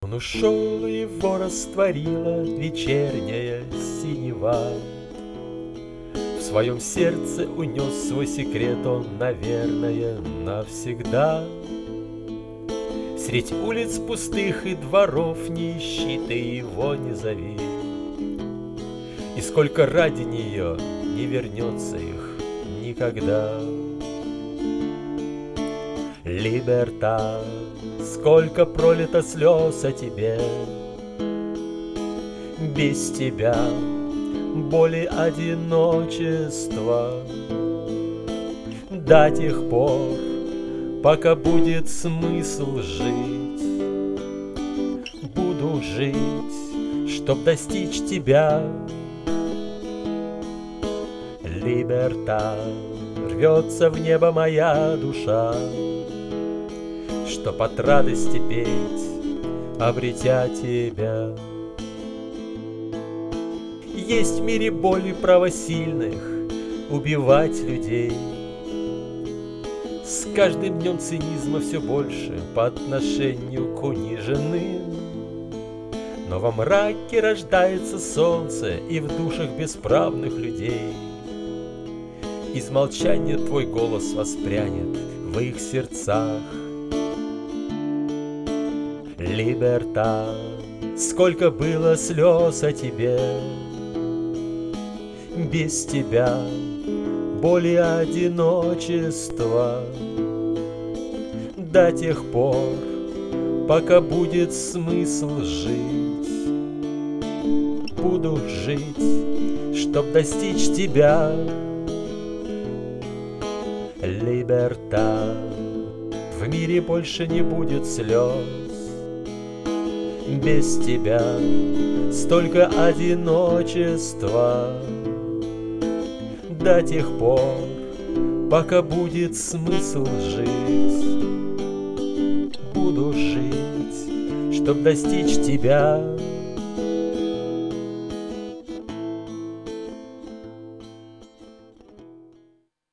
Он ушел, его растворила вечерняя синева. В своем сердце унес свой секрет он, наверное, навсегда. Средь улиц пустых и дворов не ищи, ты его не зови. И сколько ради нее не вернется их никогда. Либерта, сколько пролито слез о тебе. Без тебя боли одиночества. До тех пор, пока будет смысл жить, буду жить, чтоб достичь тебя. Либерта, рвется в небо моя душа, чтоб от радости петь, обретя тебя. Есть в мире боли право сильных убивать людей. С каждым днем цинизма все больше по отношению к униженным. Но во мраке рождается солнце, и в душах бесправных людей из молчания твой голос воспрянет в их сердцах. Либерта, сколько было слез о тебе. Без тебя боли одиночества. До тех пор, пока будет смысл жить, буду жить, чтоб достичь тебя. Либерта, в мире больше не будет слез. Без тебя столько одиночества. До тех пор, пока будет смысл жить, буду жить, чтоб достичь тебя.